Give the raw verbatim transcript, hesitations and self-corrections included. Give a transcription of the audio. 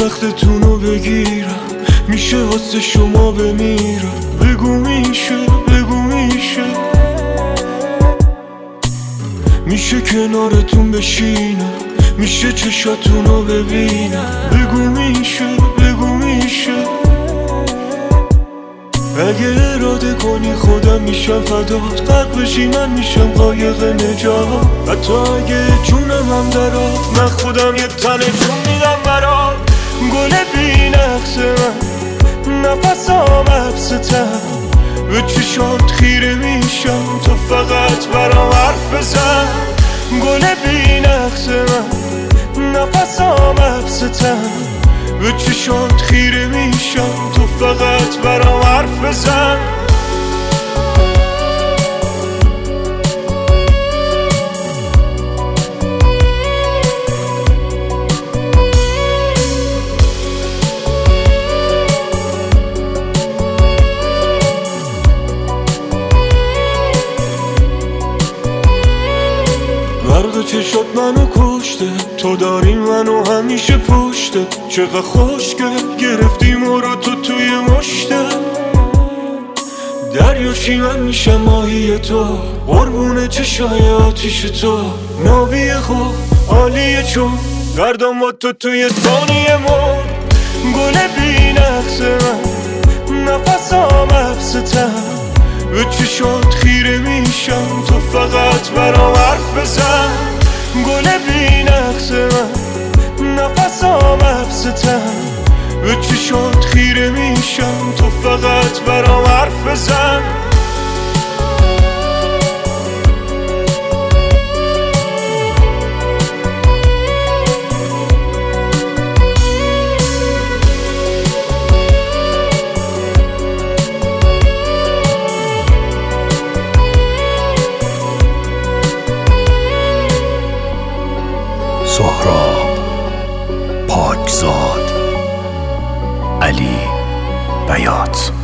وقتتونو بگیرم، میشه واسه شما بمیرم. بگو میشه، بگو میشه، میشه کنارتون بشینم، میشه چشاتونو ببینم. بگو میشه، بگو میشه، اگه اراده کنی خودم میشم فدات. غرق بشی من میشم قایق نجات. حتی اگه جونم هم درات، من خودم یه تنه جون میدم برات. گل بی نقص من، نفسام حبستم، به چشات خیره میشم تو فقط برام حرف بزن. گل بی نقص من، نفسام حبستم، به چشات خیره میشم تو فقط برام حرف بزن. برق چشات منو کشته، تو داری منو همیشه پشته. چقدر خوشگل گرفتی مرا تو توی مشته. دریاشی من میشم ماهی تو، قربون چشای آتیش تو. نابی خوب عالیه چون گردم با تو توی ثانیه مر. گل بی نقص من، نفسام حبستم، به چشات خیره میشم تو فقط برام حرف بزن. گل بی نقص من، نفسام حبستم، به چشات خیره میشم تو فقط برام حرف بزن. سهراب پاکزاد، علی بیات.